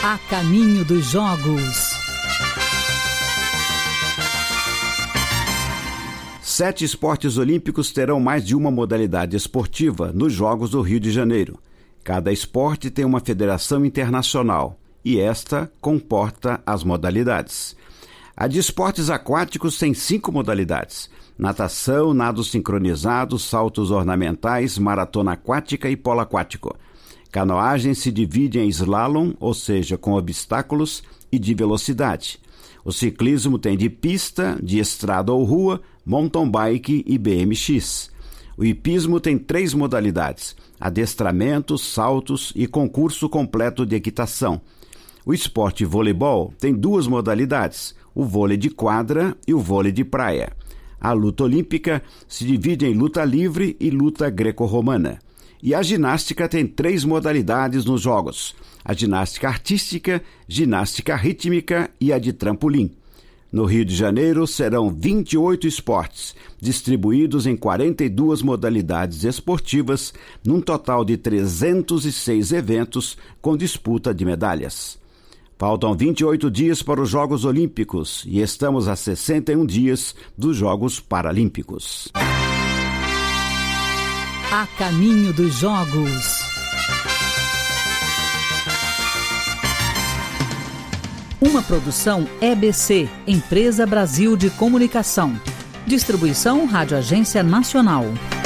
A caminho dos Jogos. 7 esportes olímpicos terão mais de uma modalidade esportiva nos Jogos do Rio de Janeiro. Cada esporte tem uma federação internacional e esta comporta as modalidades. A de esportes aquáticos tem 5 modalidades: natação, nado sincronizado, saltos ornamentais, maratona aquática e polo aquático. Canoagem se divide em slalom, ou seja, com obstáculos, e de velocidade. O ciclismo tem de pista, de estrada ou rua, mountain bike e BMX. O hipismo tem 3 modalidades: adestramento, saltos e concurso completo de equitação. O esporte voleibol tem 2 modalidades: o vôlei de quadra e o vôlei de praia. A luta olímpica se divide em luta livre e luta greco-romana. E a ginástica tem 3 modalidades nos Jogos: a ginástica artística, ginástica rítmica e a de trampolim. No Rio de Janeiro serão 28 esportes, distribuídos em 42 modalidades esportivas, num total de 306 eventos com disputa de medalhas. Faltam 28 dias para os Jogos Olímpicos e estamos a 61 dias dos Jogos Paralímpicos. A caminho dos Jogos. Uma produção EBC, Empresa Brasil de Comunicação. Distribuição Rádio Agência Nacional.